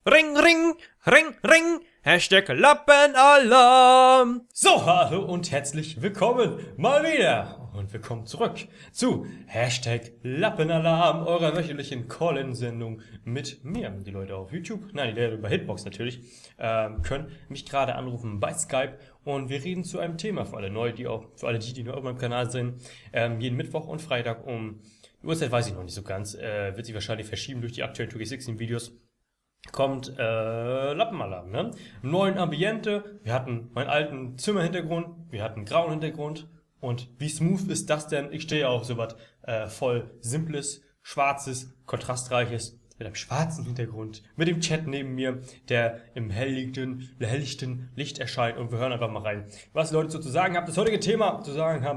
Ring, ring, ring, ring, Hashtag Lappenalarm. So, hallo und herzlich willkommen mal wieder und willkommen zurück zu Hashtag Lappenalarm, eurer wöchentlichen Call-In-Sendung mit mir. Die Leute auf YouTube, nein, die Leute über Hitbox natürlich, können mich gerade anrufen bei Skype und wir reden zu einem Thema für alle neu, für alle die neu auf meinem Kanal sind, jeden Mittwoch und Freitag die Uhrzeit weiß ich noch nicht so ganz, wird sich wahrscheinlich verschieben durch die aktuellen 2K16 Videos. Kommt Lappenalarm, ne? Neuen Ambiente, wir hatten meinen alten Zimmerhintergrund, wir hatten grauen Hintergrund und wie smooth ist das denn? Ich stehe auf sowas voll simples, schwarzes, kontrastreiches, mit einem schwarzen Hintergrund, mit dem Chat neben mir, der im helllichten Licht erscheint und wir hören einfach mal rein, was die Leute so zu sagen haben. Das heutige Thema ist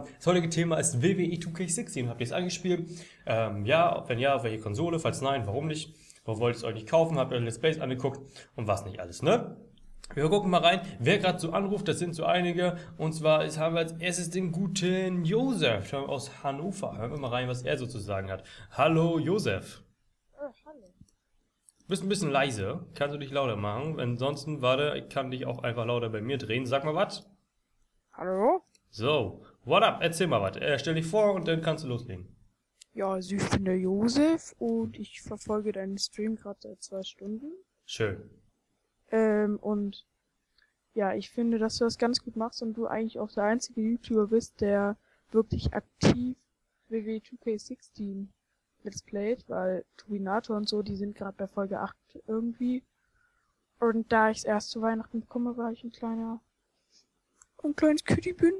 WWE 2K16. Habt ihr es angespielt? Ja, wenn ja, auf welche Konsole? Falls nein, warum nicht? Warum wollt ihr es euch nicht kaufen? Habt ihr Let's Plays angeguckt? Und was nicht alles, ne? Wir gucken mal rein, wer gerade so anruft, das sind so einige. Und zwar haben wir als erstes den guten Josef aus Hannover. Hören wir mal rein, was er so zu sagen hat. Hallo Josef. Hallo. Du bist ein bisschen leise. Kannst du dich lauter machen? Ansonsten, warte, ich kann dich auch einfach lauter bei mir drehen. Sag mal was. Hallo? So, what up? Erzähl mal was. Stell dich vor und dann kannst du loslegen. Ja, also ich bin der Josef und ich verfolge deinen Stream gerade seit 2 Stunden. Schön. Und ja, ich finde, dass du das ganz gut machst und du eigentlich auch der einzige YouTuber bist, der wirklich aktiv WWE 2K16 Let's Playt, weil Turbinator und so, die sind gerade bei Folge 8 irgendwie. Und da ich es erst zu Weihnachten bekomme, weil ich ein kleines Kitty bin,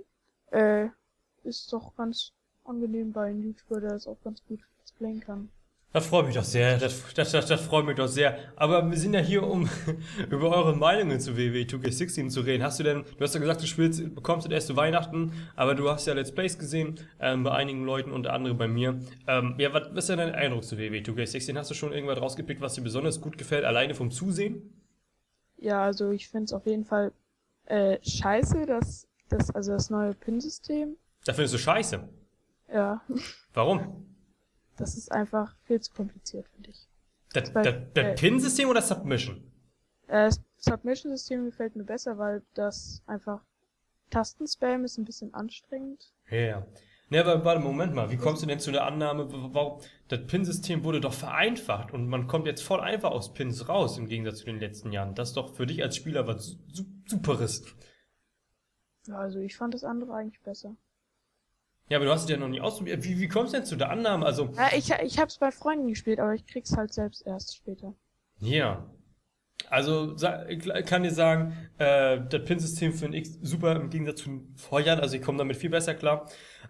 ist doch ganz angenehm bei einem YouTuber, der das auch ganz gut explainen kann. Das freut mich doch sehr, das freut mich doch sehr. Aber wir sind ja hier, um über eure Meinungen zu WWE 2K16 zu reden. Du hast ja gesagt, bekommst du erst zu Weihnachten, aber du hast ja Let's Plays gesehen, bei einigen Leuten, unter anderem bei mir. Ja, was ist denn dein Eindruck zu WWE 2K16? Hast du schon irgendwas rausgepickt, was dir besonders gut gefällt, alleine vom Zusehen? Ja, also ich finde es auf jeden Fall scheiße, das neue Pin-System. Da findest du scheiße. Ja, Warum? das ist einfach viel zu kompliziert, finde ich. Das Pin-System oder Submission? Das Submission-System gefällt mir besser, weil das einfach Tastenspam ist ein bisschen anstrengend. Ja. Ne, aber warte, Moment mal, wie kommst du denn zu der Annahme, warum das Pin-System wurde doch vereinfacht und man kommt jetzt voll einfach aus Pins raus, im Gegensatz zu den letzten Jahren. Das ist doch für dich als Spieler was Superes. Ja, also ich fand das andere eigentlich besser. Ja, aber du hast es ja noch nie ausprobiert. Wie kommst du denn zu der Annahme? Also, Ja, ich hab's bei Freunden gespielt, aber ich krieg's halt selbst erst später. ja. Also, ich kann dir sagen, das Pin-System finde ich super im Gegensatz zu den Vorjahren. Also, ich komme damit viel besser klar.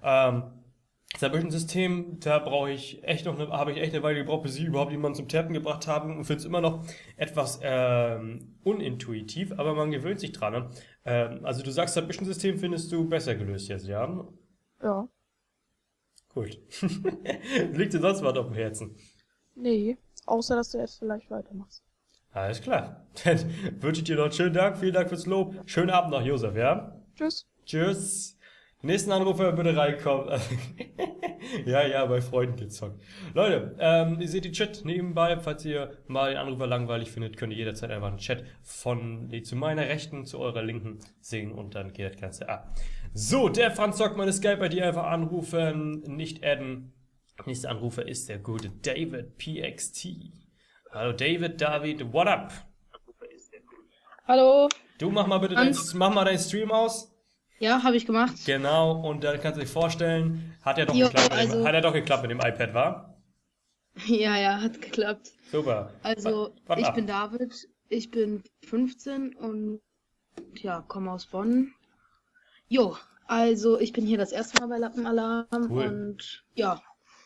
Submission-System, da habe ich echt eine Weile gebraucht, bis ich überhaupt jemanden zum Tappen gebracht habe und finde es immer noch etwas unintuitiv, aber man gewöhnt sich dran. Ne? Also du sagst, Submission-System findest du besser gelöst jetzt, ja? Ja. Gut. Liegt dir sonst was auf dem Herzen? Nee, außer dass du jetzt vielleicht weitermachst. Alles klar. Dann wünsche ich dir noch einen schönen Tag, vielen Dank fürs Lob. Schönen Abend noch, Josef, ja? Tschüss. Tschüss. Nächsten Anrufer bitte reinkommen. Ja, bei Freunden gezockt. Leute, ihr seht die Chat nebenbei. Falls ihr mal den Anrufer langweilig findet, könnt ihr jederzeit einfach einen Chat zu meiner Rechten zu eurer Linken sehen und dann geht das Ganze ab. So, der Franz Zock, meine Skype-ID einfach anrufen, nicht adden. Nächster Anrufer ist der gute David PXT. Hallo David, what up? Hallo. Du mach mal bitte deinen Stream aus. Ja, habe ich gemacht. Genau, und dann kannst du dir vorstellen, hat ja doch geklappt mit dem iPad, wa? Ja, hat geklappt. Super. Also, Warte ich ab. bin David, ich bin 15 und ja, komme aus Bonn. Jo, also ich bin hier das erste Mal bei Lappenalarm Cool. und ja,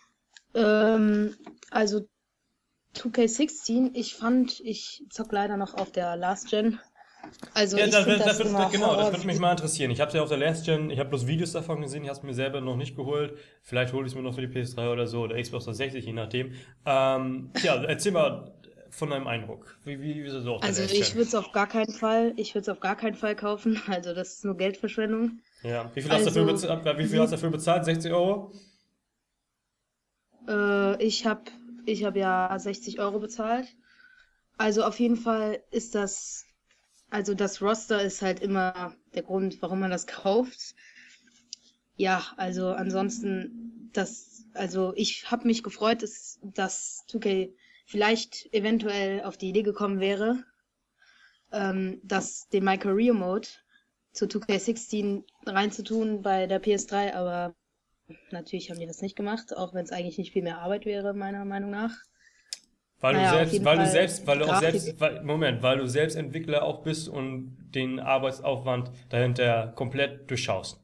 also 2K16, ich zock leider noch auf der Last Gen. Also Ja, ich finde das immer das Horror. würde mich mal interessieren. Ich habe es ja auf der Last Gen, ich habe bloß Videos davon gesehen, ich habe es mir selber noch nicht geholt. Vielleicht hole ich es mir noch für die PS3 oder so, oder Xbox 360, je nachdem. Ja, erzähl mal von deinem Eindruck. Wie ist es so auf der Also Last ich Gen? würde es auf gar keinen Fall kaufen. Also das ist nur Geldverschwendung. Ja, wie viel hast du dafür bezahlt? 60 Euro? Ich hab ja 60 Euro bezahlt. Also auf jeden Fall ist also das Roster ist halt immer der Grund, warum man das kauft. Ja, also ansonsten, also ich habe mich gefreut, dass 2K vielleicht eventuell auf die Idee gekommen wäre, den My Career Mode zu 2K16 reinzutun bei der PS3, aber natürlich haben die das nicht gemacht, auch wenn es eigentlich nicht viel mehr Arbeit wäre, meiner Meinung nach. Weil du Naja, auf selbst, jeden weil du Fall selbst, weil du auch Grafik. selbst, weil du selbst Entwickler auch bist und den Arbeitsaufwand dahinter komplett durchschaust.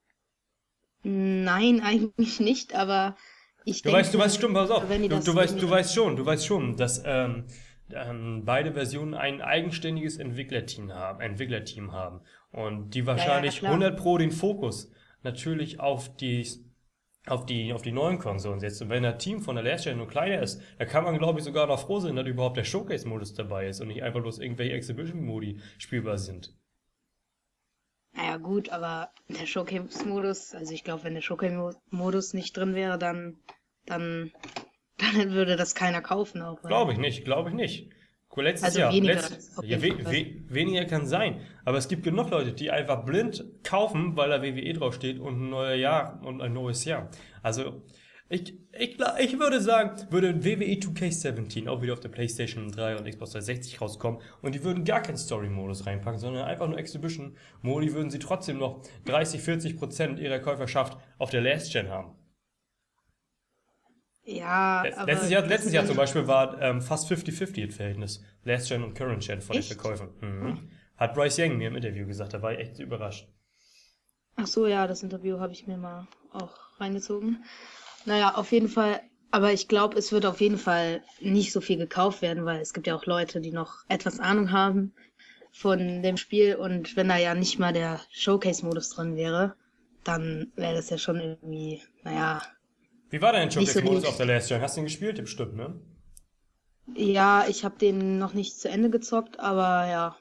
Nein, eigentlich nicht, aber ich Du weißt, denke, stimmt, pass auf. wenn die das Du irgendwie. weißt schon, dass beide Versionen ein eigenständiges Entwicklerteam haben und die Ja, wahrscheinlich klar. 100 Pro den Fokus natürlich auf die neuen Konsolen setzt. Und wenn das Team von der Last Gen nur kleiner ist, da kann man, glaube ich, sogar noch froh sein, dass überhaupt der Showcase-Modus dabei ist und nicht einfach bloß irgendwelche Exhibition-Modi spielbar sind. Naja, gut, aber der Showcase-Modus, also ich glaube, wenn der Showcase-Modus nicht drin wäre, dann würde das keiner kaufen auch. Glaube ich nicht, glaube ich nicht. Guck, letztes Also Jahr, weniger, auf ja, jeden Fall. weniger kann sein. Aber es gibt genug Leute, die einfach blind kaufen, weil da WWE draufsteht und ein neues Jahr und ein neues Jahr. Also, ich würde sagen, würde WWE 2K17 auch wieder auf der PlayStation 3 und Xbox 360 rauskommen und die würden gar keinen Story-Modus reinpacken, sondern einfach nur Exhibition-Modi, würden sie trotzdem noch 30-40% ihrer Käuferschaft auf der Last Gen haben. Ja, aber Letztes das ist Jahr ja zum nicht. Beispiel war fast 50-50 das Verhältnis. Last Gen und Current Gen von den Echt? Verkäufen. Hat Bryce Young mir im Interview gesagt, da war ich echt überrascht. Ach so, ja, das Interview habe ich mir mal auch reingezogen. Naja, auf jeden Fall, aber ich glaube, es wird auf jeden Fall nicht so viel gekauft werden, weil es gibt ja auch Leute, die noch etwas Ahnung haben von dem Spiel und wenn da ja nicht mal der Showcase-Modus drin wäre, dann wäre das ja schon irgendwie, naja, Wie war dein nicht so Showcase-Modus auf gut. der Last Gen? Hast du ihn gespielt? Bestimmt, ne? Ja, ich habe den noch nicht zu Ende gezockt, aber ja,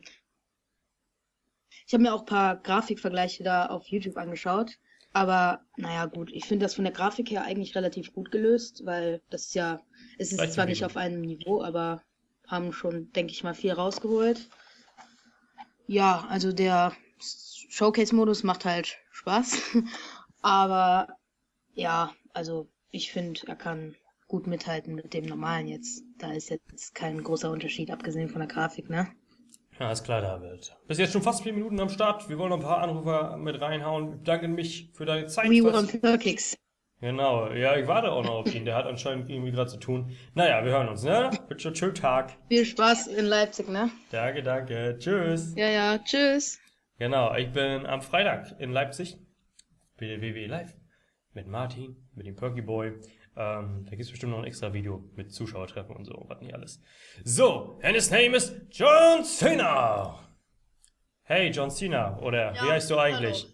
ich habe mir auch ein paar Grafikvergleiche da auf YouTube angeschaut. Aber naja, gut, ich finde das von der Grafik her eigentlich relativ gut gelöst, weil es ist Gleich zwar nicht geblieben. auf einem Niveau, aber haben schon, denke ich mal, viel rausgeholt. Ja, also der Showcase-Modus macht halt Spaß. Aber ja, also ich finde, er kann gut mithalten mit dem normalen jetzt. Da ist jetzt kein großer Unterschied, abgesehen von der Grafik, ne? Ja, ist klar, David. Bis jetzt schon fast 4 Minuten am Start. Wir wollen noch ein paar Anrufer mit reinhauen. Ich bedanke mich für deine Zeit. We want Turkics. Genau, ja, ich warte auch noch auf ihn. Der hat anscheinend irgendwie gerade zu tun. Naja, wir hören uns, ne? Bitte schönen Tag. Viel Spaß in Leipzig, ne? Danke, danke. Tschüss. Ja, ja, tschüss. Genau, ich bin am Freitag in Leipzig. Bei der WWE Live. Mit Martin, mit dem Perky Boy. Da gibt's bestimmt noch ein extra Video mit Zuschauertreffen und so, was nicht alles. So, and his name is John Cena. Hey, John Cena, oder wie Ja, heißt du eigentlich?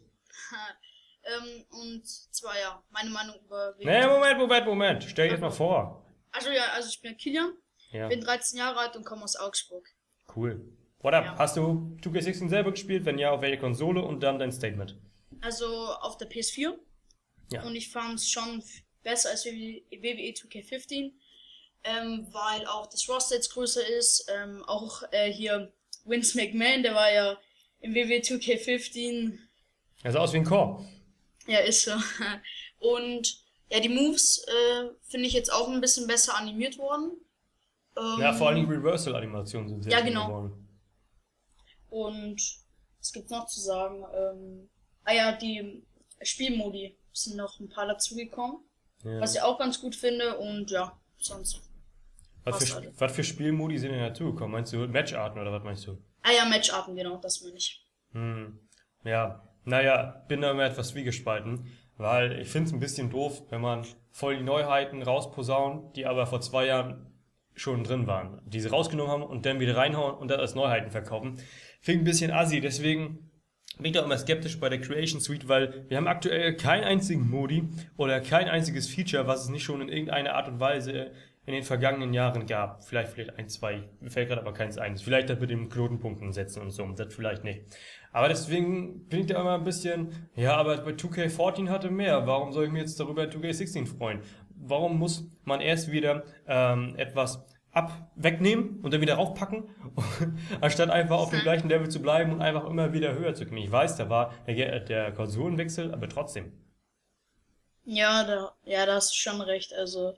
Und zwar ja, meine Meinung über Nee, Moment. Stell dich jetzt mal vor. Also ja, also ich bin Kilian, Ja, bin 13 Jahre alt und komme aus Augsburg. cool. What up? Ja. Hast du 2K16 selber gespielt? Wenn ja, auf welche Konsole? Und dann dein Statement. Also auf der PS4. Ja. Und ich fand es schon besser als WWE 2K15, weil auch das Roster jetzt größer ist. Auch hier Vince McMahon, der war ja im WWE 2K15. Er sah aus wie ein Korb. Ja, ist so. Und ja, die Moves finde ich jetzt auch ein bisschen besser animiert worden. Ja, vor allem die Reversal-Animationen sind sehr Ja, schön genau. geworden. Und was gibt's noch zu sagen? Die Spielmodi sind noch ein paar dazugekommen, Ja. was ich auch ganz gut finde. Und ja, sonst passt alles. Was für Spielmodi sind denn dazugekommen? Meinst du Matcharten oder was meinst du? Matcharten, genau, das meine ich. Ja, naja, bin da immer etwas zwiegespalten, weil ich finde es ein bisschen doof, wenn man voll die Neuheiten rausposaunt, die aber vor 2 Jahren schon drin waren. Die sie rausgenommen haben und dann wieder reinhauen und das als Neuheiten verkaufen. Finde ich ein bisschen assi, deswegen bin ich da immer skeptisch bei der Creation Suite, weil wir haben aktuell keinen einzigen Modi oder kein einziges Feature, was es nicht schon in irgendeiner Art und Weise in den vergangenen Jahren gab. Vielleicht ein, zwei, mir fällt gerade aber keins ein. Vielleicht das mit den Knotenpunkten setzen und so, das vielleicht nicht. Aber deswegen bin ich da immer ein bisschen, ja, aber bei 2K14 hatte mehr. Warum soll ich mich jetzt darüber in 2K16 freuen? Warum muss man erst wieder etwas wegnehmen und dann wieder raufpacken, anstatt einfach auf dem gleichen Level zu bleiben und einfach immer wieder höher zu kommen. Ich weiß, da war der Konsolenwechsel, aber trotzdem. Ja, da hast du schon recht. Also,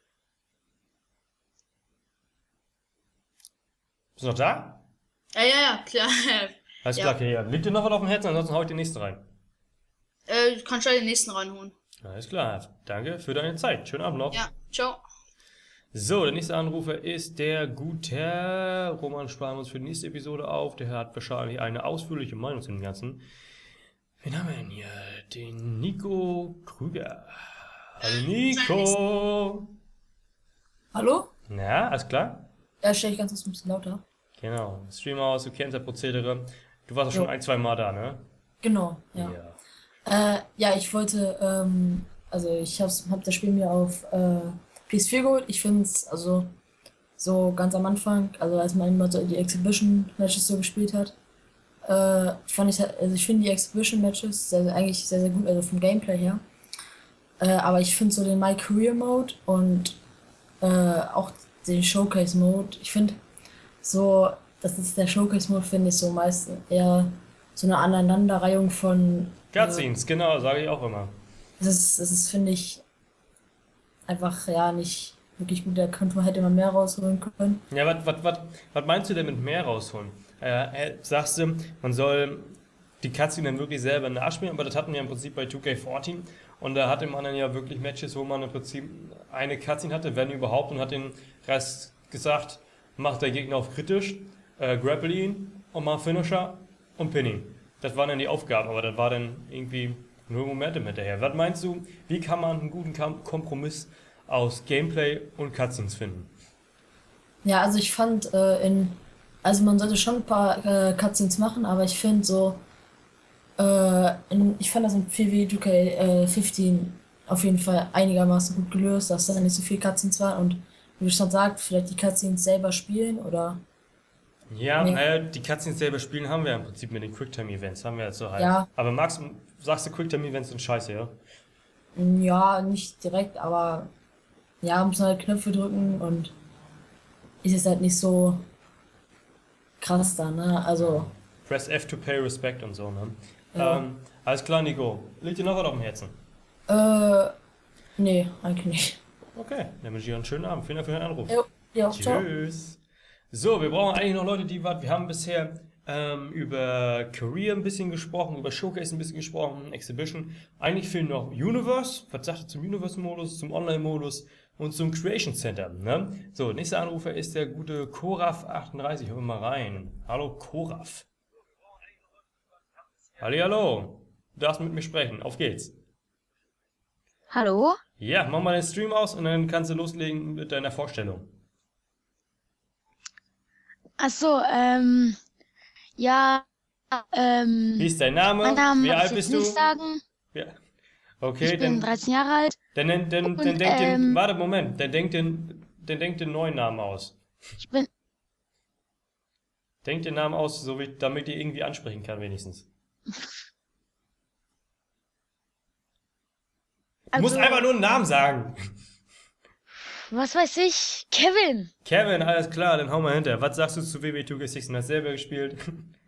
Bist du noch da? ja, klar. Alles Ja. klar, okay, ja. Liegt dir noch was auf dem Herzen, ansonsten hau ich den nächsten rein. Du kannst ja den nächsten reinholen. Alles klar, danke für deine Zeit. Schönen Abend noch. Ja, ciao. So, der nächste Anrufer ist der gute Roman. Sparen wir uns für die nächste Episode auf. Der hat wahrscheinlich eine ausführliche Meinung zu dem Ganzen. Wen haben wir denn hier? Den Nico Krüger. Hallo Nico. Hallo? Na, alles klar? Ja, stell ich ganz kurz ein bisschen lauter. Genau. Streamhaus, du kennst das Prozedere. Du warst ja schon Jo. 2 Mal da, ne? Genau, ja. Ja, ich wollte, also ich hab das Spiel mir auf PS4 geholt. Ich finde es, also so ganz am Anfang, also als man immer so die Exhibition-Matches so gespielt hat, fand ich, also ich finde die Exhibition-Matches eigentlich sehr, sehr gut, also vom Gameplay her. Aber ich finde so den My Career Mode und auch den Showcase Mode, ich finde so, das ist der Showcase Mode, finde ich so meist eher so eine Aneinanderreihung von Cutscenes, genau, sage ich auch immer. das ist, finde ich, einfach ja nicht wirklich gut. Da hätte man mehr rausholen können. Ja, was meinst du denn mit mehr rausholen? Sagst du, man soll die Cutscene dann wirklich selber nachspielen, aber das hatten wir im Prinzip bei 2K14 und da hatte man dann ja wirklich Matches, wo man im Prinzip eine Cutscene hatte, wenn überhaupt, und hat den Rest gesagt, macht der Gegner auf kritisch, grapple ihn und mach Finisher und pin ihn. Das waren dann die Aufgaben, aber das war dann irgendwie nur Momentum hinterher. Was meinst du, wie kann man einen guten Kompromiss aus Gameplay und Cutscenes finden? Ja, also ich fand also man sollte schon ein paar Cutscenes machen, aber ich finde so, ich fand das in 4v2K15 auf jeden Fall einigermaßen gut gelöst, dass da nicht so viel Cutscenes waren und wie du schon sagst, vielleicht die Cutscenes selber spielen oder Ja, Nee. naja, die Cutscenes selber spielen haben wir im Prinzip mit den Quicktime-Events, haben wir jetzt so halt. Ja. Aber Max, sagst du Quicktime-Events sind scheiße, ja? ja, nicht direkt, aber ja, muss halt Knöpfe drücken und ist jetzt halt nicht so krass da, ne? Also, Press F to pay respect und so, ne? Ja. Alles klar, Nico. Liegt dir noch was auf dem Herzen? nee, eigentlich nicht. Okay, dann wünsche ich dir einen schönen Abend. Vielen Dank für den Anruf. Jo, ja, ciao. Tschüss. So, wir brauchen eigentlich noch Leute, die was. Wir haben bisher über Career ein bisschen gesprochen, über Showcase ein bisschen gesprochen, Exhibition. Eigentlich fehlen noch Universe. Was sagt er zum Universe-Modus, zum Online-Modus und zum Creation Center? Ne? So, nächster Anrufer ist der gute Koraf38. Hören wir mal rein. Hallo Koraf. Hallo. Du darfst mit mir sprechen. Auf geht's. Hallo? Ja, mach mal den Stream aus und dann kannst du loslegen mit deiner Vorstellung. Ach so, ja, Wie ist dein Name? mein Name Wie darf alt ich bist jetzt du? nicht sagen. Ja. Okay, Ich bin 13 Jahre alt. dann denk Und, den, warte, Moment, dann denk den neuen Namen aus. Ich bin, Denk den Namen aus, so wie, damit ich irgendwie ansprechen kann, wenigstens. Du musst also, einfach nur einen Namen sagen. was weiß ich, Kevin. Kevin, alles klar, dann hau mal hinter. Was sagst du zu WW2K16? Hast du selber gespielt?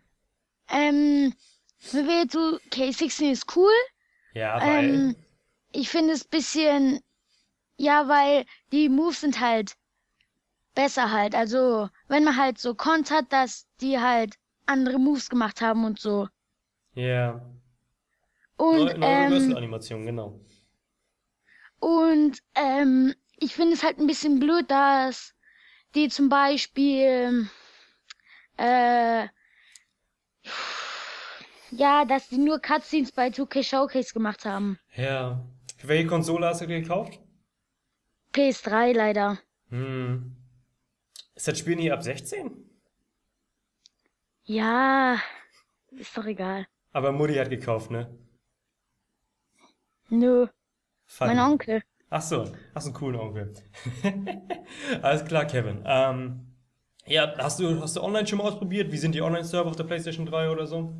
WW2K16 ist cool. Ja, weil. Ich finde es bisschen, ja, weil die Moves sind halt besser halt. Also, wenn man halt so kontert, dass die halt andere Moves gemacht haben und so. Ja. Und, Neue Reversal-Animation, genau. Und ich finde es halt ein bisschen blöd, dass die zum Beispiel ja, dass die nur Cutscenes bei 2K Showcase gemacht haben. Ja. Für welche Konsole hast du dir gekauft? PS3 leider. Ist das Spiel nie ab 16? Ja, ist doch egal. Aber Mutti hat gekauft, ne? Nö, Funny. mein Onkel. Ach so, hast einen coolen Onkel. Alles klar, Kevin. Ja, hast du online schon mal ausprobiert? Wie sind die Online-Server auf der PlayStation 3 oder so?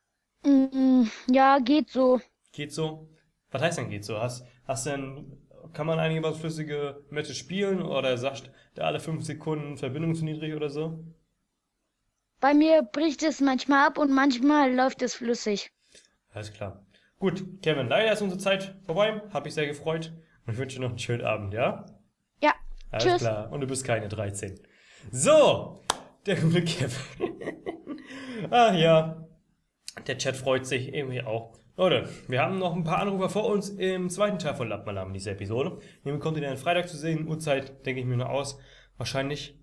Ja, geht so. Geht so? Was heißt denn geht so? Hast du denn kann man einigermaßen flüssige Matches spielen oder sagst du alle 5 Sekunden Verbindung zu niedrig oder so? Bei mir bricht es manchmal ab und manchmal läuft es flüssig. Alles klar. Gut, Kevin, leider ist unsere Zeit vorbei. Hab mich sehr gefreut und ich wünsche dir noch einen schönen Abend, ja? Ja, Alles tschüss. klar. Und du bist keine 13. So, der gute Kevin. Ach ja, der Chat freut sich irgendwie auch. Leute, wir haben noch ein paar Anrufer vor uns im zweiten Teil von Lappmalam in dieser Episode. Den bekommt ihr dann Freitag zu sehen. Uhrzeit denke ich mir noch aus. Wahrscheinlich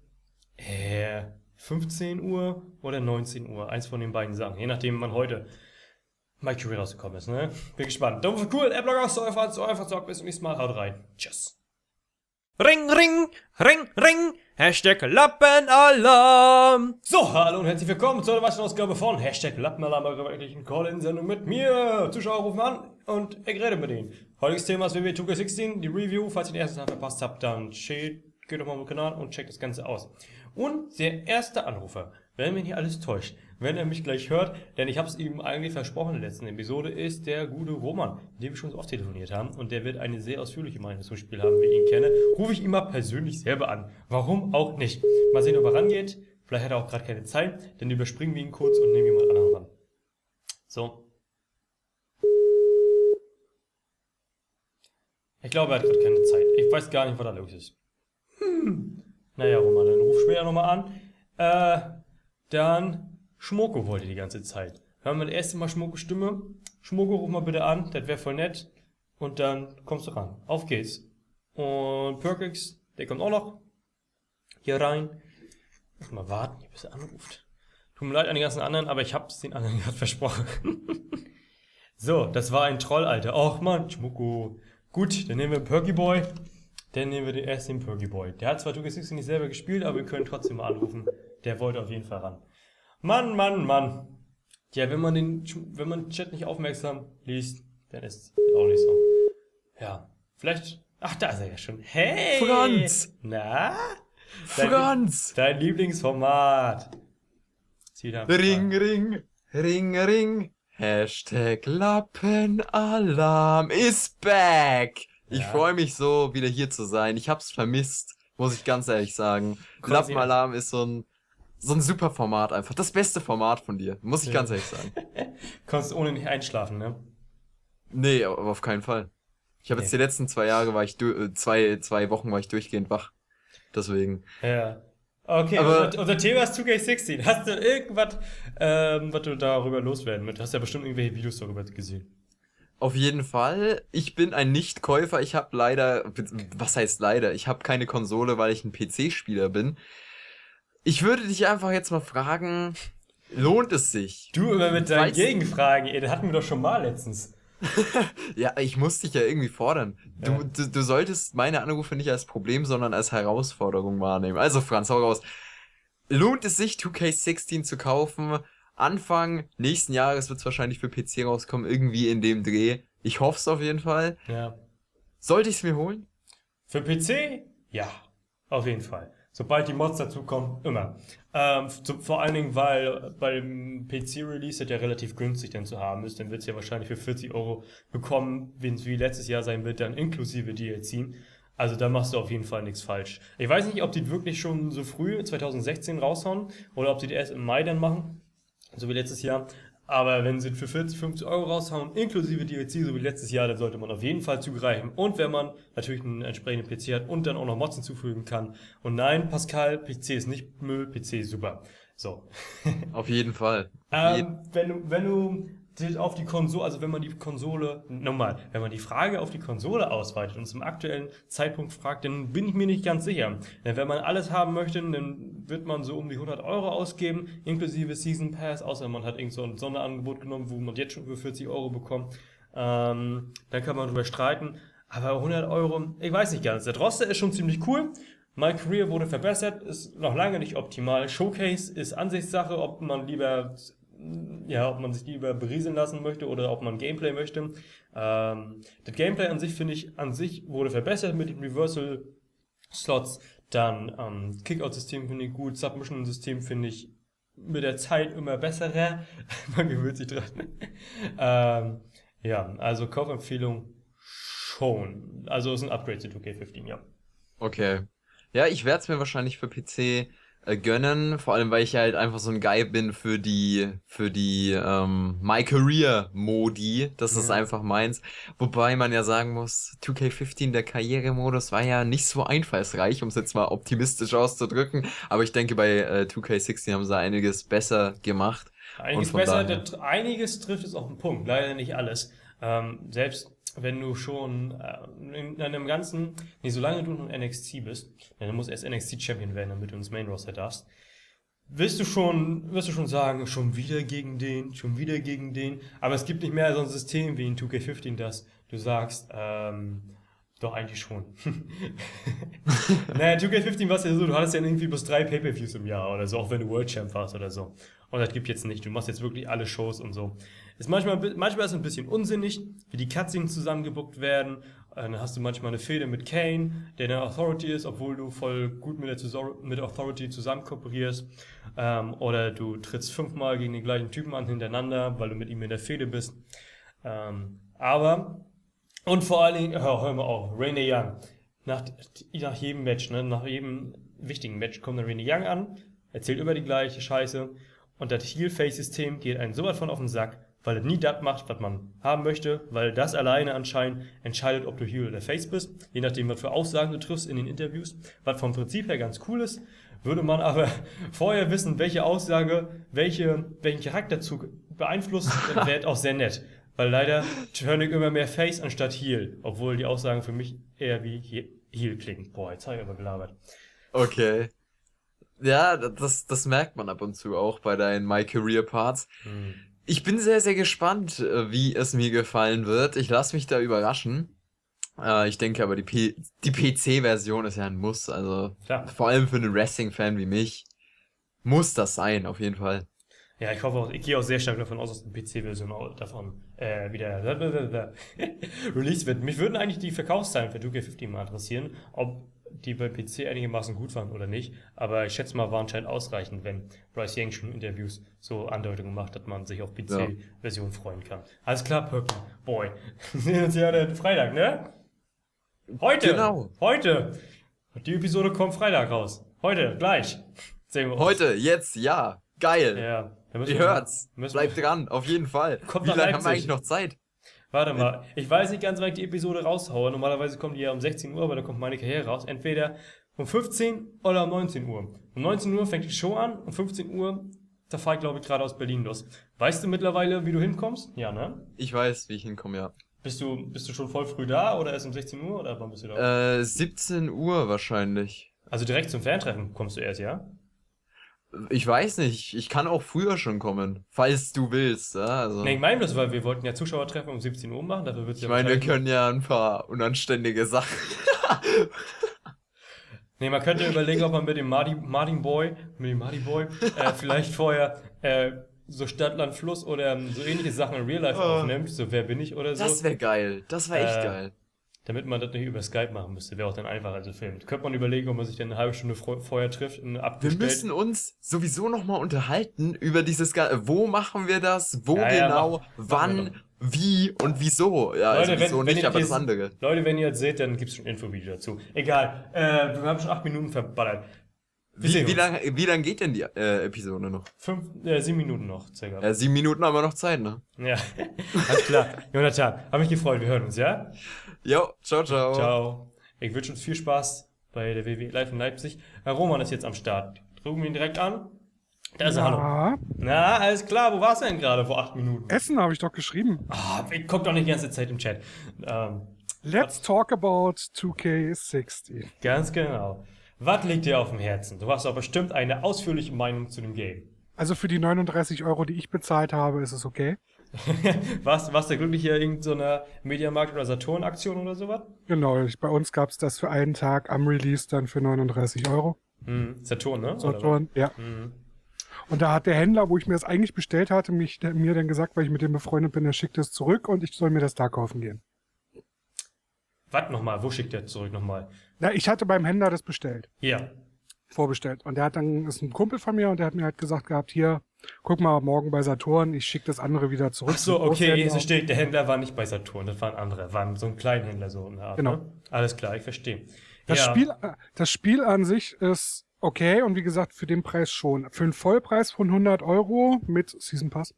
15 Uhr oder 19 Uhr. Eins von den beiden Sachen. Je nachdem, wann heute Mercury rausgekommen ist, ne? Bin gespannt. Daumen für cool. Adblocker, so einfach, bis zum nächsten Mal. Haut rein. Tschüss. Ring, ring, ring, ring. Hashtag Lappenalarm. So, hallo und herzlich willkommen zu einer weiteren Ausgabe von Hashtag Lappenalarm, eurer wöchentlichen Call-In-Sendung mit mir. Zuschauer rufen an und ich rede mit ihnen. Heutiges Thema ist WWE 2K16, die Review. Falls ihr den ersten Teil verpasst habt, dann geht doch mal auf den Kanal und checkt das Ganze aus. Und der erste Anrufer, wenn mich nicht alles täuscht, wenn er mich gleich hört, denn ich habe es ihm eigentlich versprochen in der letzten Episode, ist der gute Roman, mit dem wir schon so oft telefoniert haben. Und der wird eine sehr ausführliche Meinung zum Spiel haben, wie ich ihn kenne. Rufe ich ihn mal persönlich selber an. Warum auch nicht? Mal sehen, ob er rangeht. Vielleicht hat er auch gerade keine Zeit, dann überspringen wir ihn kurz und nehmen jemand anderen ran. So. Ich glaube, er hat gerade keine Zeit. Ich weiß gar nicht, was da los ist. Naja, Roman, dann ruf später nochmal an. Dann Schmoko wollte die ganze Zeit. Hören wir das erste Mal Schmokos Stimme. Schmoko, ruf mal bitte an, das wäre voll nett. Und dann kommst du ran. Auf geht's. Und Perkix, der kommt auch noch hier rein. Mal warten, bis er anruft. Tut mir leid an die ganzen anderen, aber ich hab's den anderen gerade versprochen. So, das war ein Troll, Alter. Och man, Schmoko. Gut, dann nehmen wir Perky Boy. Dann nehmen wir den ersten Perky Boy. Der hat zwar 2K16 nicht selber gespielt, aber wir können trotzdem mal anrufen. Der wollte auf jeden Fall ran. Mann, Mann, Mann. Ja, wenn man den Chat nicht aufmerksam liest, dann ist es auch nicht so. Ja, vielleicht... Ach, da ist er ja schon. Hey! Franz! Na? Franz! Dein Lieblingsformat. Ring, ring, ring, ring. Hashtag Lappenalarm is back. Ich Ja. freue mich so, wieder hier zu sein. Ich hab's vermisst, muss ich ganz ehrlich sagen. Quasi- Lappenalarm ist so ein super Format einfach. Das beste Format von dir, muss ich Ja. ganz ehrlich sagen. Konntest ohne nicht einschlafen, ne? Nee, aber auf keinen Fall. Ich habe jetzt die letzten 2 Jahre, zwei Wochen war ich durchgehend wach. Deswegen. Ja. Okay, Aber- unser Thema ist 2K16. Hast du irgendwas, was du darüber loswerden willst? Du hast ja bestimmt irgendwelche Videos darüber gesehen. Auf jeden Fall. Ich bin ein Nichtkäufer. Ich habe leider, was heißt leider? Ich habe keine Konsole, weil ich ein PC-Spieler bin. Ich würde dich einfach jetzt mal fragen, lohnt es sich? Du immer mit deinen Weißt- Gegenfragen, ey, das hatten wir doch schon mal letztens. Ja, ich muss dich ja irgendwie fordern. Ja. Du solltest meine Anrufe nicht als Problem, sondern als Herausforderung wahrnehmen. Also Franz, hau raus. Lohnt es sich, 2K16 zu kaufen? Anfang nächsten Jahres wird es wahrscheinlich für PC rauskommen, irgendwie in dem Dreh. Ich hoffe es auf jeden Fall. Ja. Sollte ich es mir holen? Für PC? Ja, auf jeden Fall. Sobald die Mods dazukommen, immer. Vor allen Dingen, weil beim PC-Release der relativ günstig dann zu haben ist. Dann wird es ja wahrscheinlich für 40 Euro bekommen, wenn es wie letztes Jahr sein wird, dann inklusive DLC. Also da machst du auf jeden Fall nichts falsch. Ich weiß nicht, ob die wirklich schon so früh, 2016, raushauen, oder ob die erst im Mai dann machen, so wie letztes Jahr. Aber wenn sie für 40, 50 Euro raushauen, inklusive DLC, so wie letztes Jahr, dann sollte man auf jeden Fall zugreifen. Und wenn man natürlich einen entsprechenden PC hat und dann auch noch Mods hinzufügen kann. Und nein, Pascal, PC ist nicht Müll, PC ist super. So. Auf jeden Fall. Wenn du auf die Konsole, also wenn man die Konsole, nochmal, wenn man die Frage auf die Konsole ausweitet und zum aktuellen Zeitpunkt fragt, dann bin ich mir nicht ganz sicher. Denn wenn man alles haben möchte, dann wird man so um die 100 Euro ausgeben, inklusive Season Pass, außer man hat irgend so ein Sonderangebot genommen, wo man jetzt schon für 40 Euro bekommt. Dann kann man drüber streiten. Aber 100 Euro, ich weiß nicht ganz. Der Roster ist schon ziemlich cool. My Career wurde verbessert, ist noch lange nicht optimal. Showcase ist Ansichtssache, ob man sich lieber berieseln lassen möchte oder ob man Gameplay möchte. Das Gameplay an sich, finde ich, wurde verbessert mit den Reversal Slots. Dann Kickout-System finde ich gut, Submission-System finde ich mit der Zeit immer besserer. Man gewöhnt sich dran. Ja, also Kaufempfehlung schon. Also ist ein Upgrade zu 2K15, ja. Okay. Ja, ich werde es mir wahrscheinlich für PC gönnen, vor allem weil ich halt einfach so ein Guy bin für die My Career Modi. Das ist einfach meins. Wobei man ja sagen muss, 2K15, der Karrieremodus war ja nicht so einfallsreich, um es jetzt mal optimistisch auszudrücken. Aber ich denke, bei 2K16 haben sie einiges besser gemacht. Einiges von besser, daher- einiges trifft es auf den Punkt. Leider nicht alles. Selbst wenn du schon in einem ganzen, solange du noch NXT bist, denn du musst erst NXT Champion werden, damit du ins Main Roster darfst, wirst du schon sagen, schon wieder gegen den. Aber es gibt nicht mehr so ein System wie in 2K15, dass du sagst, doch eigentlich schon. Naja, 2K15 war es ja so, du hattest ja irgendwie bloß 3 Pay-Per-Views im Jahr oder so, auch wenn du World Champ warst oder so. Und das gibt jetzt nicht. Du machst jetzt wirklich alle Shows und so. Ist manchmal ist es ein bisschen unsinnig, wie die Cutscenes zusammengebuckt werden. Dann hast du manchmal eine Fehde mit Kane, der eine Authority ist, obwohl du voll gut mit der Authority zusammen kooperierst. Oder du trittst 5-mal gegen den gleichen Typen an hintereinander, weil du mit ihm in der Fehde bist. Und vor allen Dingen, hör mal auf, Renee Young. Nach jedem Match, ne, nach jedem wichtigen Match kommt dann Renee Young an, erzählt über die gleiche Scheiße. Und das Heel-Face-System geht einen so weit von auf den Sack, weil es nie das macht, was man haben möchte, weil das alleine anscheinend entscheidet, ob du Heel oder Face bist, je nachdem, was für Aussagen du triffst in den Interviews, was vom Prinzip her ganz cool ist. Würde man aber vorher wissen, welche Aussage, welchen Charakterzug beeinflusst, wäre auch sehr nett. Weil leider turn ich immer mehr Face anstatt Heel, obwohl die Aussagen für mich eher wie Heel klingen. Boah, jetzt habe ich aber gelabert. Okay. Ja, das merkt man ab und zu auch bei deinen My Career Parts. Ich bin sehr, sehr gespannt, wie es mir gefallen wird. Ich lasse mich da überraschen. Ich denke aber, die PC-Version ist ja ein Muss. Also Klar. vor allem für einen Wrestling-Fan wie mich muss das sein, auf jeden Fall. Ja, ich gehe auch sehr stark davon aus, dass die PC-Version davon wieder released wird. Mich würden eigentlich die Verkaufszahlen für 2K15 mal interessieren, ob die bei PC einigermaßen gut waren oder nicht. Aber ich schätze mal, war anscheinend ausreichend, wenn Bryce Young schon in Interviews so Andeutungen macht, dass man sich auf PC-Version freuen kann. Alles klar, Purple Boy. Wir sehen uns ja den Freitag, ne? Heute! Genau. Heute! Die Episode kommt Freitag raus. Heute, gleich. Sehen wir uns. Heute, jetzt, ja. Geil. Ja. Da müssen Ihr wir- hört's. müssen wir- Bleibt dran, auf jeden Fall. Kommt Wie nach lange haben wir Leipzig. eigentlich noch Zeit? Warte mal, ich weiß nicht ganz, wann ich die Episode raushaue. Normalerweise kommt die ja um 16 Uhr, aber da kommt meine Karriere raus. Entweder um 15 oder um 19 Uhr. Um 19 Uhr fängt die Show an, um 15 Uhr, da fahre ich glaube ich gerade aus Berlin los. Weißt du mittlerweile, wie du hinkommst? Ja, ne? Ich weiß, wie ich hinkomme, ja. Bist du schon voll früh da oder erst um 16 Uhr oder wann bist du da? 17 Uhr wahrscheinlich. Also direkt zum Fantreffen kommst du erst, ja? Ich weiß nicht, ich kann auch früher schon kommen, falls du willst. Ja, also. Ne, ich meine das, weil wir wollten ja Zuschauertreffen um 17 Uhr machen, dafür wird's Ich ja meine, wir wahrscheinlich- können ja ein paar unanständige Sachen. Nee, man könnte überlegen, ob man mit dem Martin Boy, vielleicht vorher so Stadt, Land, Fluss oder so ähnliche Sachen in Real Life aufnimmt, so Wer bin ich oder so. Das wäre geil, das wäre echt geil. Damit man das nicht über Skype machen müsste, wäre auch dann einfacher als filmt. Könnte man überlegen, ob man sich dann eine halbe Stunde vorher trifft und Wir abgestellt. müssen uns sowieso nochmal unterhalten über dieses wo machen wir das, wo Ja, ja, genau, machen wir wann, wie und wieso. Ja, also Leute, wieso wenn nicht, ihr aber das das- andere. Leute, wenn ihr jetzt seht, dann gibt's schon ein Infovideo dazu. Egal, wir haben schon 8 Minuten verballert. Wir sehen uns. Wie lang geht denn die Episode noch? 7 Minuten noch, circa. Ja, 7 Minuten haben wir noch Zeit, ne? Ja, alles klar. Jonathan, hab mich gefreut, wir hören uns, ja? Jo, ciao, ciao. Ciao. Ich wünsche uns viel Spaß bei der WWE Live in Leipzig. Herr Roman ist jetzt am Start. Drücken wir ihn direkt an. Da ist er, hallo. Ja, Na, alles klar, wo warst du denn gerade vor 8 Minuten? Essen habe ich doch geschrieben. Ich guck doch nicht die ganze Zeit im Chat. Let's talk about 2K16. Ganz genau. Was liegt dir auf dem Herzen? Du hast doch bestimmt eine ausführliche Meinung zu dem Game. Also für die 39 Euro, die ich bezahlt habe, ist es okay. Warst du glücklich hier in so einer Mediamarkt- oder Saturn-Aktion oder sowas? Genau, bei uns gab es das für einen Tag am Release dann für 39 Euro. Saturn, ne? Oder Saturn, ja. Und da hat der Händler, wo ich mir das eigentlich bestellt hatte, mir dann gesagt, weil ich mit dem befreundet bin, er schickt es zurück und ich soll mir das da kaufen gehen. was nochmal? Wo schickt der zurück nochmal? Na, ich hatte beim Händler das bestellt, Hier. vorbestellt. Und der hat dann, ist ein Kumpel von mir und der hat mir halt gesagt gehabt, hier, guck mal, morgen bei Saturn, ich schicke das andere wieder zurück. Ach so, zum okay, Großhändler. jetzt verstehe ich. Der Händler war nicht bei Saturn, das war ein anderer. War so ein Kleinhändler so in der Art. Genau. Ne? Alles klar, ich verstehe. Das, Ja. das Spiel an sich ist okay und wie gesagt, für den Preis schon. Für einen Vollpreis von 100 Euro mit Season Pass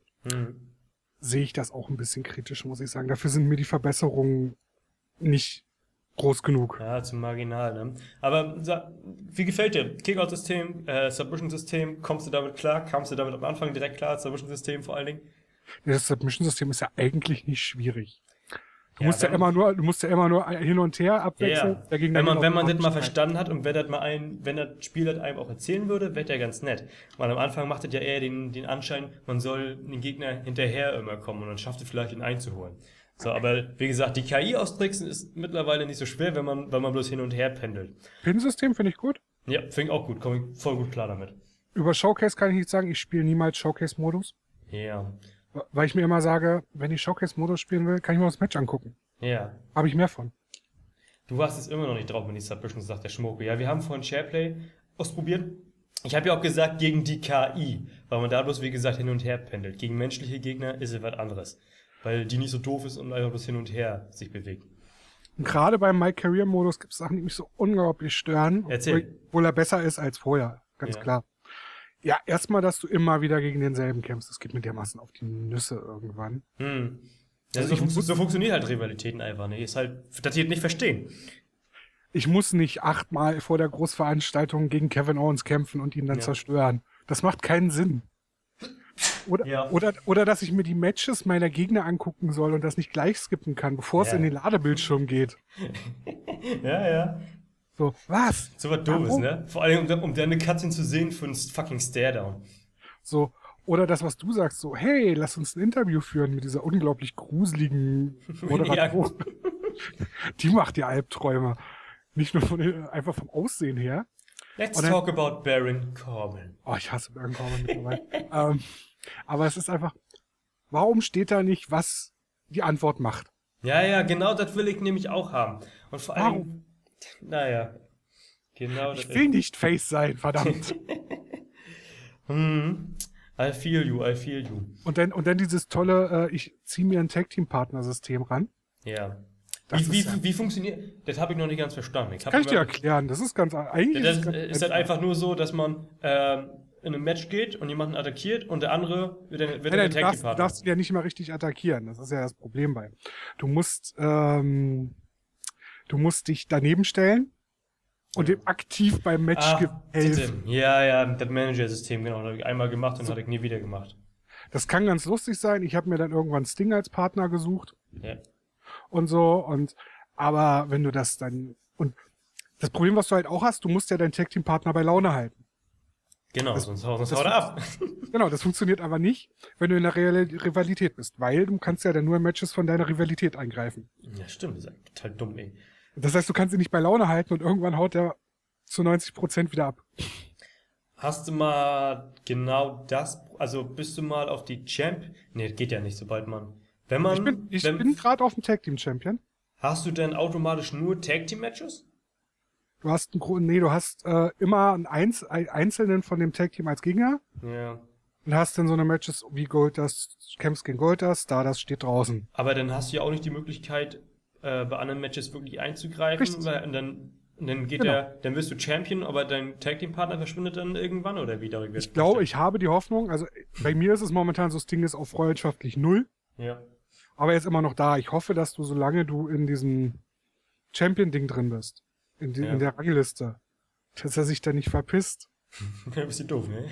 sehe ich das auch ein bisschen kritisch, muss ich sagen. Dafür sind mir die Verbesserungen nicht groß genug. Ja, zu marginal, ne? Aber wie gefällt dir? Kickout-System, Submission-System, kommst du damit klar? Kamst du damit am Anfang direkt klar? Submission-System vor allen Dingen? Das Submission-System ist ja eigentlich nicht schwierig. Du Ja, musst ja immer nur hin und her abwechseln. Ja, Der Gegner wenn man geht das mal automatisch verstanden hat und wenn das Spiel das einem auch erzählen würde, wäre der ganz nett. Weil am Anfang macht es ja eher den Anschein, man soll den Gegner hinterher immer kommen und dann schafft es vielleicht, ihn einzuholen. So, aber wie gesagt, die KI austricksen ist mittlerweile nicht so schwer, wenn man bloß hin und her pendelt. Pin-System finde ich gut. Ja, finde ich auch gut, komme ich voll gut klar damit. Über Showcase kann ich nicht sagen, ich spiele niemals Showcase-Modus. Ja, Weil ich mir immer sage, wenn ich Showcase-Modus spielen will, kann ich mir das Match angucken. ja. Habe ich mehr von. Du hast es immer noch nicht drauf mit die Submissions, sagt der Schmucke. Ja, wir haben vorhin SharePlay ausprobiert. Ich habe ja auch gesagt, gegen die KI, weil man da bloß, wie gesagt, hin und her pendelt. Gegen menschliche Gegner ist es was anderes. Weil die nicht so doof ist und einfach bloß hin und her sich bewegt. Und gerade beim My Career-Modus gibt es Sachen, die mich so unglaublich stören. Erzähl. Obwohl er besser ist als vorher. Ganz Ja. klar. Ja, erstmal, dass du immer wieder gegen denselben kämpfst. Das geht mir dermaßen auf die Nüsse irgendwann. Ja, Also so funktioniert halt Rivalitäten einfach nicht. Ist halt, dass die das nicht verstehen. Ich muss nicht 8-mal vor der Großveranstaltung gegen Kevin Owens kämpfen und ihn dann Ja. zerstören. Das macht keinen Sinn. Oder, Ja. oder dass ich mir die Matches meiner Gegner angucken soll und das nicht gleich skippen kann, bevor es Ja. in den Ladebildschirm geht. Ja, ja. So, was? So was Doofes, Warum? ne? Vor allem, um dann eine Cutscene zu sehen für einen fucking Stare-Down. So, oder das, was du sagst, so, hey, lass uns ein Interview führen mit dieser unglaublich gruseligen Moderatorin. Die macht dir Albträume. Nicht nur einfach vom Aussehen her. Let's Und dann- talk about Baron Corbin. Oh, ich hasse Baron Corbin mittlerweile. Aber es ist einfach, warum steht da nicht, was die Antwort macht? Ja, ja, genau das will ich nämlich auch haben. Und vor allem, Warum? naja, genau das Ich will nicht Face sein, verdammt. I feel you, I feel you. Und dann dieses tolle, ich ziehe mir ein Tag-Team-Partner-System ran. Ja. Das ist ja- Wie funktioniert, das habe ich noch nicht ganz verstanden. Ich hab Kann ich dir immer- erklären. Das ist ganz, eigentlich Das ist es ist halt einfach nur so, dass man in einem Match geht und jemanden attackiert und der andere wird dann Nein, der du Tag Team darfst Partner. ihn ja nicht mal richtig attackieren. Das ist ja das Problem bei. Du musst dich daneben stellen und dem aktiv beim Match helfen. Ja, das Manager-System, genau. Das habe ich einmal gemacht und hatte ich nie wieder gemacht. Das kann ganz lustig sein. Ich habe mir dann irgendwann Sting als Partner gesucht Ja. und so. Aber wenn du das dann. Und das Problem, was du halt auch hast, du musst ja deinen Tag-Team-Partner bei Laune halten. Genau, sonst haut er ab. Genau, das funktioniert aber nicht, wenn du in der Rivalität bist, weil du kannst ja dann nur in Matches von deiner Rivalität eingreifen. Ja, stimmt, das ist eigentlich total dumm, ey. Das heißt, du kannst ihn nicht bei Laune halten und irgendwann haut er zu 90% wieder ab. Hast du mal genau das, also bist du mal auf die Nee, geht ja nicht, sobald man. Wenn man. Ich bin gerade auf dem Tag Team Champion. Hast du denn automatisch nur Tag Team Matches? Du hast immer einen Einzelnen von dem Tag Team als Gegner Ja. und hast dann so eine Matches wie Goldust, kämpfst gegen Goldust, Stardust steht draußen. Aber dann hast du ja auch nicht die Möglichkeit, bei anderen Matches wirklich einzugreifen, Richtig. weil dann geht Genau. dann wirst du Champion, aber dein Tag Team Partner verschwindet dann irgendwann oder wie darüber? Ich glaube, ich habe die Hoffnung, also bei mir ist es momentan so, Sting ist auf freundschaftlich 0, Ja. aber er ist immer noch da. Ich hoffe, dass du, solange du in diesem Champion-Ding drin bist, in der Rangliste, dass er sich da nicht verpisst. Ein bisschen doof, ne?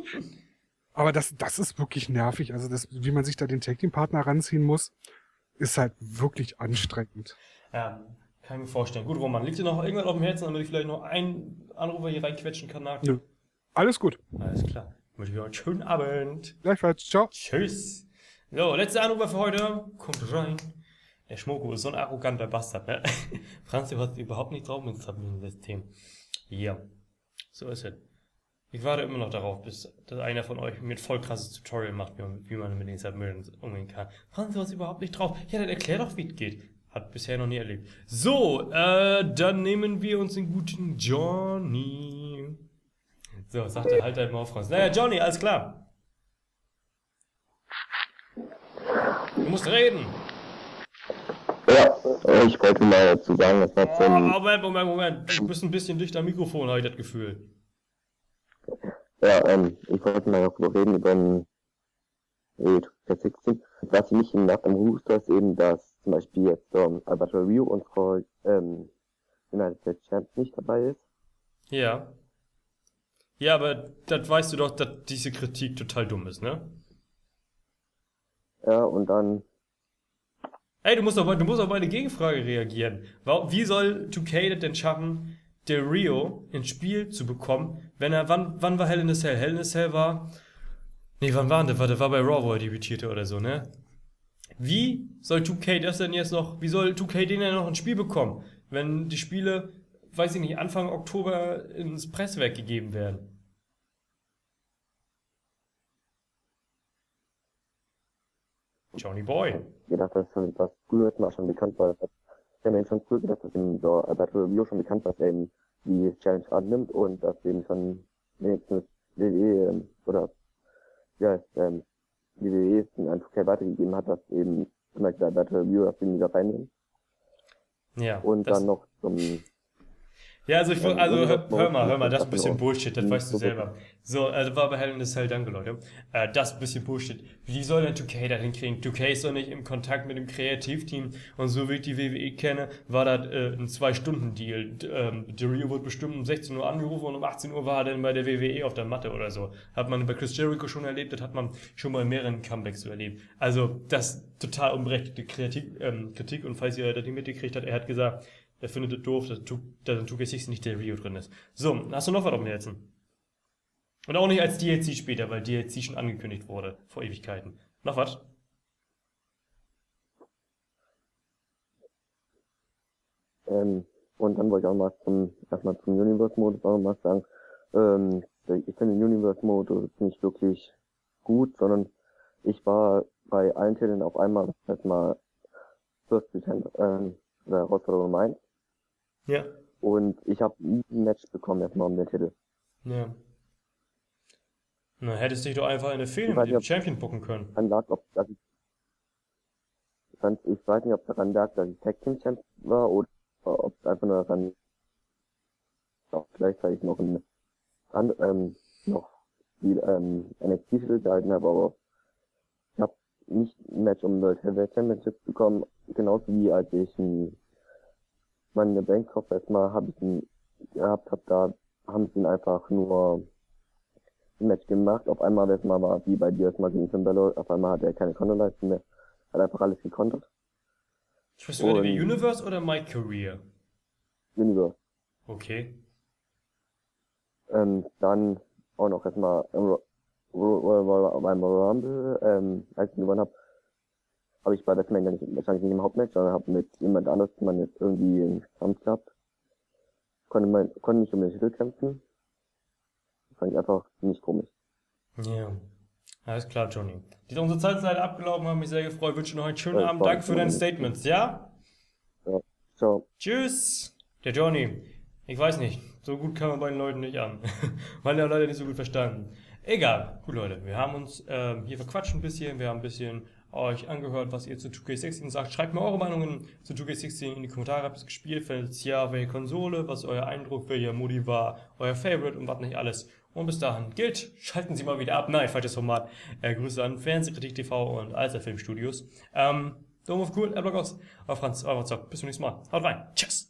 Aber das ist wirklich nervig. Also wie man sich da den Tag Team Partner ranziehen muss, ist halt wirklich anstrengend. Ja, kann ich mir vorstellen. Gut, Roman, liegt dir noch irgendwas auf dem Herzen, damit ich vielleicht noch einen Anrufer hier reinquetschen kann? Nö. Alles gut. Alles klar. Ich wünsche euch einen schönen Abend. Gleichfalls. Ciao. Tschüss. So, letzter Anrufer für heute. Kommt rein. Der Schmoko ist so ein arroganter Bastard, ne? Franz, du hast überhaupt nicht drauf mit dem System. Ja. So ist es. Ich warte immer noch darauf, bis dass einer von euch mir ein voll krasses Tutorial macht, wie man mit den Submissions umgehen kann. Franz, du hast überhaupt nicht drauf. Ja, dann erklär doch, wie es geht. Hat bisher noch nie erlebt. So, dann nehmen wir uns den guten Johnny. So, sagt der Halter im Franz. Naja, Johnny, alles klar. du musst reden. Ja, ich wollte mal dazu sagen, das war Oh, Moment. Du bist ein bisschen dichter am Mikrofon, habe ich das Gefühl. ja, ich wollte mal darüber reden, über den 2K16. Was ich nicht nach dem Rooster ist eben, dass zum Beispiel jetzt Alberto Rio, unsere United States Champ, nicht dabei ist. Ja. Ja, aber das weißt du doch, dass diese Kritik total dumm ist, ne? Ja, und dann, Ey, du musst auf meine Gegenfrage reagieren. Wie soll 2K das denn schaffen, Del Rio ins Spiel zu bekommen, wenn wann war Hell in a Cell? Hell in a Cell war, nee, wann war das? Das war bei Raw, wo er debütierte oder so, ne? Wie soll 2K das denn jetzt noch, wie soll 2K den denn noch ins Spiel bekommen, wenn die Spiele, weiß ich nicht, Anfang Oktober ins Presswerk gegeben werden? Johnny Boy. gedacht, dass das früher jetzt mal schon bekannt war. Ich habe mir schon früher gedacht, dass eben so Alberto Rio schon bekannt war, dass er eben die Challenge annimmt und dass eben schon wenigstens WWE oder ja, WWE es an 2K weitergegeben hat, dass eben zum Beispiel Alberto Rio das Ding wieder reinnehmen. Ja. Und das- dann noch zum Ja, also hör mal, das ist ein bisschen auch Bullshit, das nicht weißt du so selber. So, war bei Hell in a Cell, danke Leute. Das ist ein bisschen Bullshit. Wie soll denn 2K das hinkriegen? 2K ist doch nicht im Kontakt mit dem Kreativteam und so wie ich die WWE kenne, war das ein 2-Stunden-Deal. Der Rio wurde bestimmt um 16 Uhr angerufen und um 18 Uhr war er dann bei der WWE auf der Matte oder so. Hat man bei Chris Jericho schon erlebt, das hat man schon mal in mehreren Comebacks so erlebt. Also, das ist total unberechtigte Kritik und falls ihr das nicht mitgekriegt habt, er hat gesagt, er findet es doof, dass in 2K16 nicht der Rio drin ist. So, hast du noch was auf dem Herzen? Und auch nicht als DLC später, weil DLC schon angekündigt wurde, vor Ewigkeiten. Noch was? Und dann wollte ich auch mal erstmal zum Universe-Modus auch mal sagen, ich finde den Universe-Modus nicht wirklich gut, sondern ich war bei allen Titeln auf einmal erstmal First Pretend, oder Herausforderung Nummer 1 Ja. und ich habe nie ein Match bekommen erstmal um den Titel. Ja. Na, hättest dich doch einfach in der Film Ich weiß mit nicht, dem Champion bucken können. Dann lag, ich weiß nicht, ob daran lag, dass ich Tag Team Champ war oder ob es einfach nur daran auch gleichzeitig noch noch die NXT-Titel gehalten habe, aber ich habe nicht ein Match um World Heavyweight Championship bekommen, genauso wie als ich meine Bank-Kopf erstmal habe ich ihn gehabt habe, da haben sie ihn einfach nur ein Match gemacht, auf einmal erstmal war wie bei dir erstmal gegen Finn Balor, auf einmal hat er keine Konterleisten mehr, hat einfach alles gekontert. Sprichst du die Und- Universe oder My Career? Universe. Okay. Dann auch noch erstmal beim Rumble, als ich ihn gewonnen habe ich bei WrestleMania wahrscheinlich nicht im Hauptmatch, sondern habe mit jemand anderes man jetzt irgendwie einen Kampf gehabt. Konnte nicht um den Titel kämpfen. Fand ich einfach ziemlich komisch. Ja. Alles klar, Johnny. Unsere Zeit ist leider abgelaufen, hat mich sehr gefreut. Wünsche noch einen schönen Ja, Abend. Danke für deine Statements, ja? Ciao. Tschüss. Der Johnny. Ich weiß nicht, so gut kam man bei den Leuten nicht an. Weil er leider nicht so gut verstanden. Egal. Gut, Leute. Wir haben uns hier verquatscht ein bisschen. Wir haben ein bisschen euch angehört, was ihr zu 2K16 sagt. Schreibt mir eure Meinungen zu 2K16 in die Kommentare. Habt ihr es gespielt? Findet ja, welche Konsole? Was ist euer Eindruck? Welcher Modi war euer Favorite und was nicht alles? Und bis dahin gilt, schalten Sie mal wieder ab. Nein, falsches Format. Grüße an Fernsehkritik TV und Alster Filmstudios. Daumen auf cool, Adblock aus. Auf Franz, euer Zock. Bis zum nächsten Mal. Haut rein. Tschüss.